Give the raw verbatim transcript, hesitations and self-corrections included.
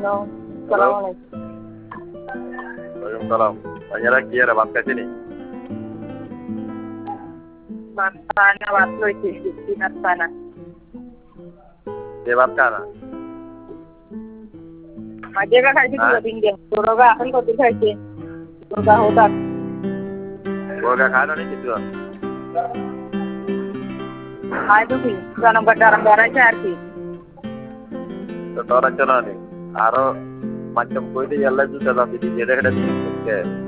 Halo. Waalaikumsalam. Panjara kia ada bangka sini. Bangkana watlo itu di sana. Dia bangka na. Aja kan kayak gitu tinggi. Suroga akan kau tuh kayak suroga hotak. Suroga kano nih gitu. Aduh sih, sana berdarah-darah cari. Setorang cina nih. Aro macam kau itu yang lain sudah tapi dia ada di sini.